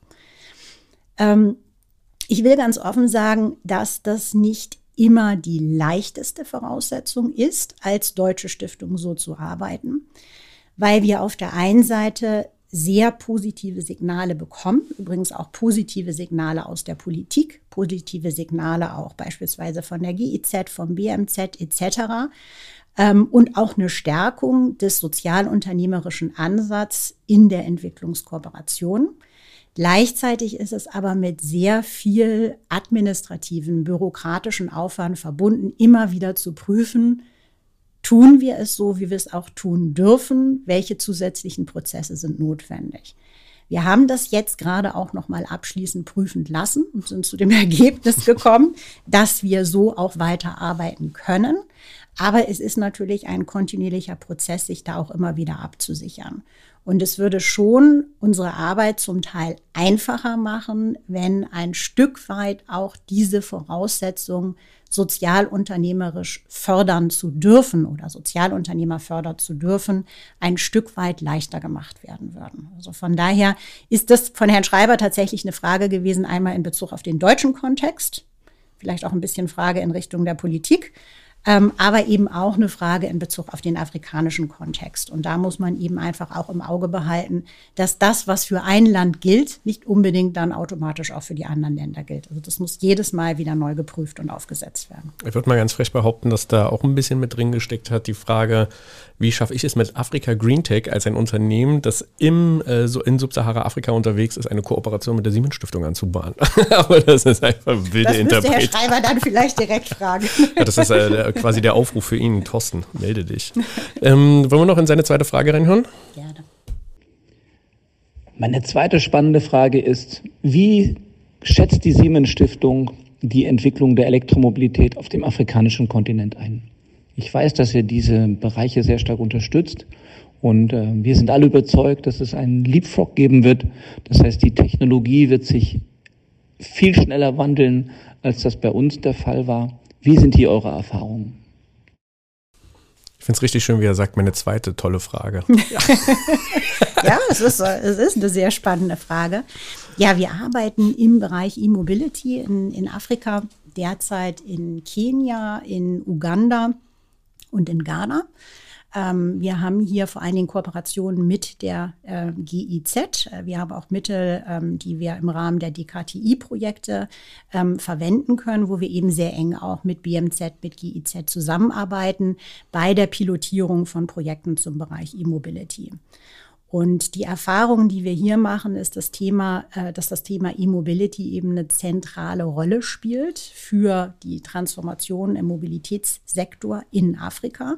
Ähm, ich will ganz offen sagen, dass das nicht immer die leichteste Voraussetzung ist, als deutsche Stiftung so zu arbeiten, weil wir auf der einen Seite sehr positive Signale bekommen, übrigens auch positive Signale aus der Politik, positive Signale auch beispielsweise von der G I Z, vom B M Z et cetera. Ähm, und auch eine Stärkung des sozialunternehmerischen Ansatzes in der Entwicklungskooperation. Gleichzeitig ist es aber mit sehr viel administrativen, bürokratischen Aufwand verbunden, immer wieder zu prüfen, tun wir es so, wie wir es auch tun dürfen? Welche zusätzlichen Prozesse sind notwendig? Wir haben das jetzt gerade auch noch mal abschließend prüfen lassen und sind zu dem Ergebnis gekommen, dass wir so auch weiterarbeiten können. Aber es ist natürlich ein kontinuierlicher Prozess, sich da auch immer wieder abzusichern. Und es würde schon unsere Arbeit zum Teil einfacher machen, wenn ein Stück weit auch diese Voraussetzung, sozialunternehmerisch fördern zu dürfen oder Sozialunternehmer fördern zu dürfen, ein Stück weit leichter gemacht werden würden. Also von daher ist das von Herrn Schreiber tatsächlich eine Frage gewesen, einmal in Bezug auf den deutschen Kontext, vielleicht auch ein bisschen Frage in Richtung der Politik, Ähm, aber eben auch eine Frage in Bezug auf den afrikanischen Kontext. Und da muss man eben einfach auch im Auge behalten, dass das, was für ein Land gilt, nicht unbedingt dann automatisch auch für die anderen Länder gilt. Also das muss jedes Mal wieder neu geprüft und aufgesetzt werden. Ich würde mal ganz frech behaupten, dass da auch ein bisschen mit drin gesteckt hat, die Frage, wie schaffe ich es mit Africa Green Tech als ein Unternehmen, das im, äh, so in Sub-Sahara-Afrika unterwegs ist, eine Kooperation mit der Siemens-Stiftung anzubahnen. Aber das ist einfach wilde Interpretation. Das müsste Herr Schreiber dann vielleicht direkt fragen. Ja, das ist äh, der, quasi der Aufruf für ihn. Thorsten, melde dich. Ähm, wollen wir noch in seine zweite Frage reinhören? Gerne. Meine zweite spannende Frage ist, wie schätzt die Siemens-Stiftung die Entwicklung der Elektromobilität auf dem afrikanischen Kontinent ein? Ich weiß, dass ihr diese Bereiche sehr stark unterstützt und äh, wir sind alle überzeugt, dass es einen Leapfrog geben wird. Das heißt, die Technologie wird sich viel schneller wandeln, als das bei uns der Fall war. Wie sind hier eure Erfahrungen? Ich finde es richtig schön, wie er sagt, meine zweite tolle Frage. Ja, es ist, es ist eine sehr spannende Frage. Ja, wir arbeiten im Bereich E-Mobility in, in Afrika, derzeit in Kenia, in Uganda und in Ghana. Ähm, wir haben hier vor allen Dingen Kooperationen mit der äh, G I Z. Wir haben auch Mittel, ähm, die wir im Rahmen der D K T I-Projekte ähm, verwenden können, wo wir eben sehr eng auch mit B M Z, mit G I Z zusammenarbeiten bei der Pilotierung von Projekten zum Bereich E-Mobility. Und die Erfahrung, die wir hier machen, ist das Thema, äh, dass das Thema E-Mobility eben eine zentrale Rolle spielt für die Transformation im Mobilitätssektor in Afrika.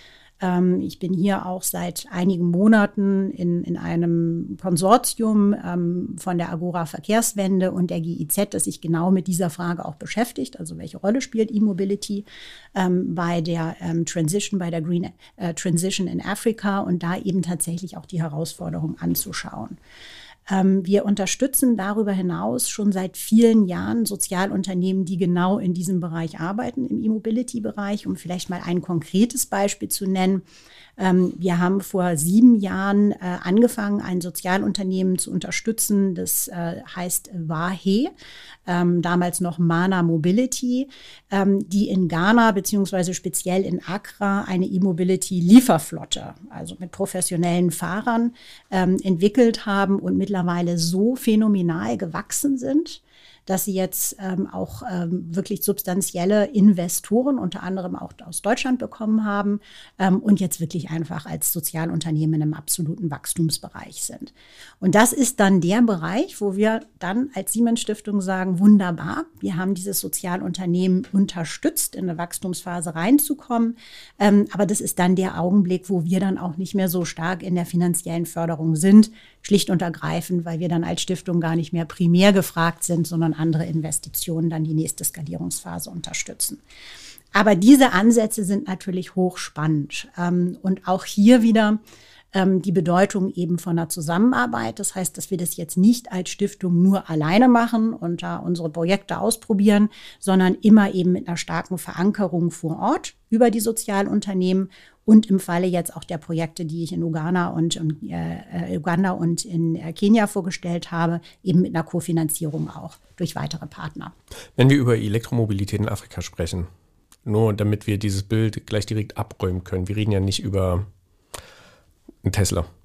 Ähm, ich bin hier auch seit einigen Monaten in, in einem Konsortium ähm, von der Agora Verkehrswende und der G I Z, das sich genau mit dieser Frage auch beschäftigt. Also welche Rolle spielt E-Mobility ähm, bei der ähm, Transition, bei der Green äh, Transition in Afrika und da eben tatsächlich auch die Herausforderung anzuschauen. Ähm, wir unterstützen darüber hinaus schon seit vielen Jahren Sozialunternehmen, die genau in diesem Bereich arbeiten, im E-Mobility-Bereich. Um vielleicht mal ein konkretes Beispiel zu nennen. Ähm, wir haben vor sieben Jahren äh, angefangen, ein Sozialunternehmen zu unterstützen. Das äh, heißt Wahe, ähm, damals noch Mana Mobility, ähm, die in Ghana beziehungsweise speziell in Accra eine E-Mobility-Lieferflotte, also mit professionellen Fahrern, ähm, entwickelt haben und mittlerweile so phänomenal gewachsen sind, dass sie jetzt ähm, auch ähm, wirklich substanzielle Investoren, unter anderem auch aus Deutschland, bekommen haben ähm, und jetzt wirklich einfach als Sozialunternehmen im absoluten Wachstumsbereich sind. Und das ist dann der Bereich, wo wir dann als Siemens-Stiftung sagen, wunderbar, wir haben dieses Sozialunternehmen unterstützt, in eine Wachstumsphase reinzukommen. Ähm, aber das ist dann der Augenblick, wo wir dann auch nicht mehr so stark in der finanziellen Förderung sind, schlicht und ergreifend, weil wir dann als Stiftung gar nicht mehr primär gefragt sind, sondern andere Investitionen dann die nächste Skalierungsphase unterstützen. Aber diese Ansätze sind natürlich hochspannend. Und auch hier wieder die Bedeutung eben von einer Zusammenarbeit. Das heißt, dass wir das jetzt nicht als Stiftung nur alleine machen und da unsere Projekte ausprobieren, sondern immer eben mit einer starken Verankerung vor Ort über die Sozialunternehmen und im Falle jetzt auch der Projekte, die ich in Uganda und, äh, Uganda und in äh, Kenia vorgestellt habe, eben mit einer Kofinanzierung auch durch weitere Partner. Wenn wir über Elektromobilität in Afrika sprechen, nur damit wir dieses Bild gleich direkt abräumen können, wir reden ja nicht über ein Tesla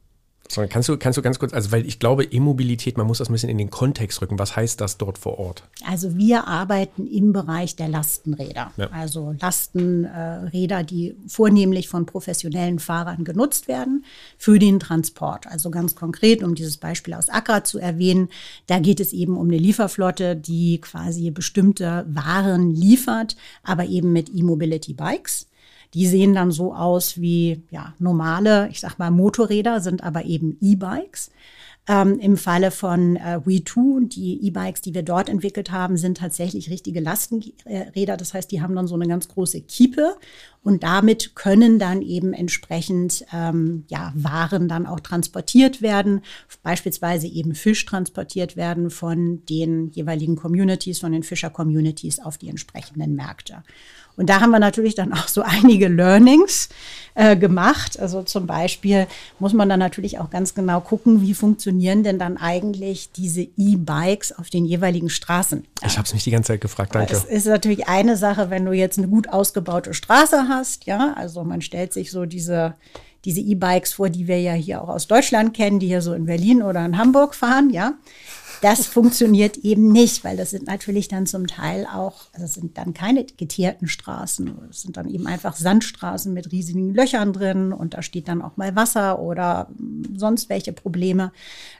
So, kannst du, kannst du ganz kurz, also weil ich glaube, E-Mobilität, man muss das ein bisschen in den Kontext rücken. Was heißt das dort vor Ort? Also wir arbeiten im Bereich der Lastenräder. Ja. Also Lastenräder, die vornehmlich von professionellen Fahrern genutzt werden für den Transport. Also ganz konkret, um dieses Beispiel aus Accra zu erwähnen, da geht es eben um eine Lieferflotte, die quasi bestimmte Waren liefert, aber eben mit E-Mobility-Bikes. Die sehen dann so aus wie ja, normale, ich sag mal Motorräder, sind aber eben E-Bikes. Ähm, Im Falle von äh, We zwei, die E-Bikes, die wir dort entwickelt haben, sind tatsächlich richtige Lastenräder. Das heißt, die haben dann so eine ganz große Kiepe und damit können dann eben entsprechend ähm, ja, Waren dann auch transportiert werden, beispielsweise eben Fisch transportiert werden von den jeweiligen Communities, von den Fischer-Communities auf die entsprechenden Märkte. Und da haben wir natürlich dann auch so einige Learnings äh, gemacht. Also zum Beispiel muss man dann natürlich auch ganz genau gucken, wie funktionieren denn dann eigentlich diese E-Bikes auf den jeweiligen Straßen. Ich habe es mich die ganze Zeit gefragt, danke. Es ist natürlich eine Sache, wenn du jetzt eine gut ausgebaute Straße hast. Ja, also man stellt sich so diese diese E-Bikes vor, die wir ja hier auch aus Deutschland kennen, die hier so in Berlin oder in Hamburg fahren, ja. Das funktioniert eben nicht, weil das sind natürlich dann zum Teil auch, also das sind dann keine geteerten Straßen, das sind dann eben einfach Sandstraßen mit riesigen Löchern drin und da steht dann auch mal Wasser oder sonst welche Probleme.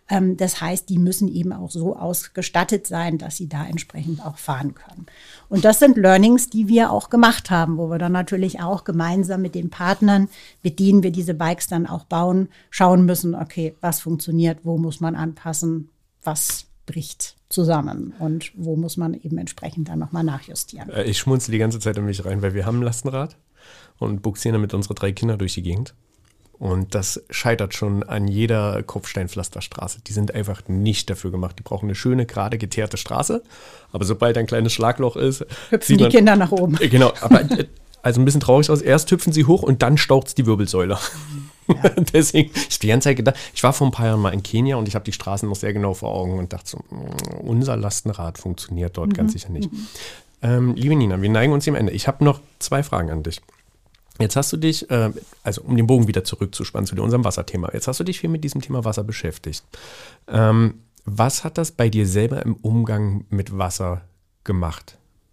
Das heißt, die müssen eben auch so ausgestattet sein, dass sie da entsprechend auch fahren können. Und das sind Learnings, die wir auch gemacht haben, wo wir dann natürlich auch gemeinsam mit den Partnern, mit denen wir diese Bikes dann auch bauen, schauen müssen, okay, was funktioniert, wo muss man anpassen, was bricht zusammen und wo muss man eben entsprechend dann nochmal nachjustieren. Ich schmunzel die ganze Zeit in mich rein, weil wir haben ein Lastenrad und buxieren damit unsere drei Kinder durch die Gegend. Und das scheitert schon an jeder Kopfsteinpflasterstraße. Die sind einfach nicht dafür gemacht. Die brauchen eine schöne, gerade geteerte Straße. Aber sobald ein kleines Schlagloch ist, hüpfen die man, Kinder nach oben. Genau, aber also ein bisschen traurig aus. Erst hüpfen sie hoch und dann staucht die Wirbelsäule. Ja. Deswegen, ich habe die ganze Zeit gedacht, ich war vor ein paar Jahren mal in Kenia und ich habe die Straßen noch sehr genau vor Augen und dachte so, unser Lastenrad funktioniert dort mhm. ganz sicher nicht. Mhm. Ähm, liebe Nina, wir neigen uns dem Ende. Ich habe noch zwei Fragen an dich. Jetzt hast du dich, äh, also um den Bogen wieder zurückzuspannen zu unserem Wasserthema, jetzt hast du dich viel mit diesem Thema Wasser beschäftigt. Ähm, was hat das bei dir selber im Umgang mit Wasser gemacht?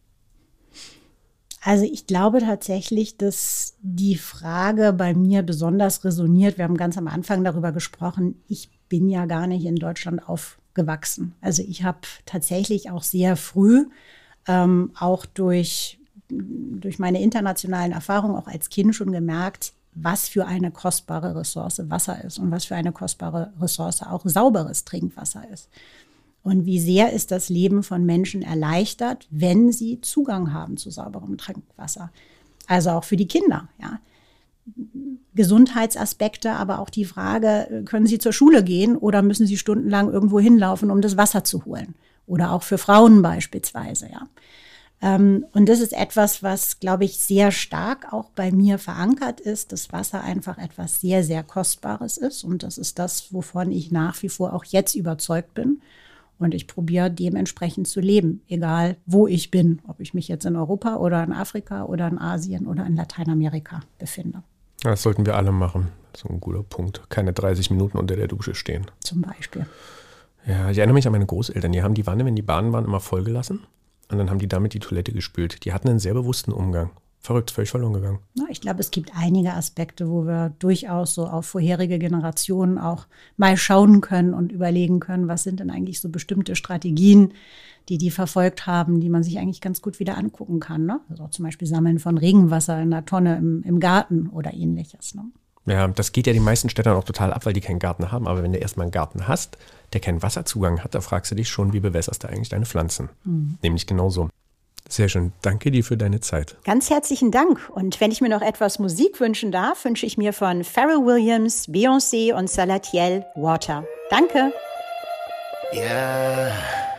Also ich glaube tatsächlich, dass die Frage bei mir besonders resoniert. Wir haben ganz am Anfang darüber gesprochen, ich bin ja gar nicht in Deutschland aufgewachsen. Also ich habe tatsächlich auch sehr früh, ähm, auch durch, durch meine internationalen Erfahrungen, auch als Kind schon gemerkt, was für eine kostbare Ressource Wasser ist und was für eine kostbare Ressource auch sauberes Trinkwasser ist. Und wie sehr ist das Leben von Menschen erleichtert, wenn sie Zugang haben zu sauberem Trinkwasser. Also auch für die Kinder. Ja. Gesundheitsaspekte, aber auch die Frage, können sie zur Schule gehen oder müssen sie stundenlang irgendwo hinlaufen, um das Wasser zu holen? Oder auch für Frauen beispielsweise. Ja. Und das ist etwas, was, glaube ich, sehr stark auch bei mir verankert ist, dass Wasser einfach etwas sehr, sehr Kostbares ist. Und das ist das, wovon ich nach wie vor auch jetzt überzeugt bin. Und ich probiere dementsprechend zu leben, egal wo ich bin, ob ich mich jetzt in Europa oder in Afrika oder in Asien oder in Lateinamerika befinde. Das sollten wir alle machen. Das ist ein guter Punkt. Keine dreißig Minuten unter der Dusche stehen. Zum Beispiel. Ja, ich erinnere mich an meine Großeltern. Die haben die Wanne, wenn die Bahnen waren, immer vollgelassen. Und dann haben die damit die Toilette gespült. Die hatten einen sehr bewussten Umgang. Verrückt, völlig verloren gegangen. Ich glaube, es gibt einige Aspekte, wo wir durchaus so auf vorherige Generationen auch mal schauen können und überlegen können, was sind denn eigentlich so bestimmte Strategien, die die verfolgt haben, die man sich eigentlich ganz gut wieder angucken kann. Ne? Also zum Beispiel Sammeln von Regenwasser in einer Tonne im, im Garten oder ähnliches. Ne? Ja, das geht ja den meisten Städtern auch total ab, weil die keinen Garten haben. Aber wenn du erstmal einen Garten hast, der keinen Wasserzugang hat, da fragst du dich schon, wie bewässerst du eigentlich deine Pflanzen? Mhm. Nämlich genauso. Sehr schön. Danke dir für deine Zeit. Ganz herzlichen Dank. Und wenn ich mir noch etwas Musik wünschen darf, wünsche ich mir von Pharrell Williams, Beyoncé und Salatiel Water. Danke. Yeah.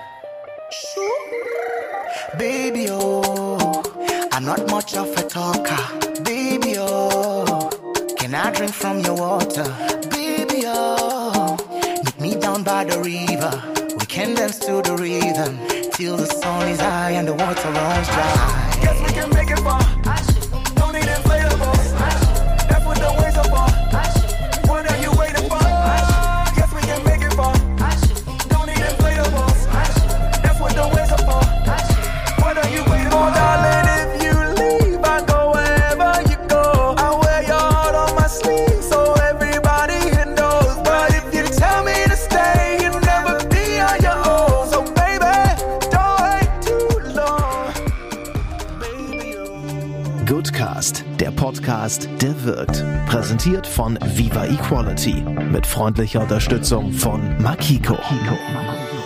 Baby, oh, I'm not much of a talker. Baby, oh, can I drink from your water? Baby, oh, meet me down by the river. We can dance to the rhythm. Till the sun is high and the water runs dry. Guess we can make it far. No need inflatables. That's what the waves are for. What are you waiting for? Goodcast, der Podcast, der wirkt. Präsentiert von Viva Equality mit freundlicher Unterstützung von Makiko.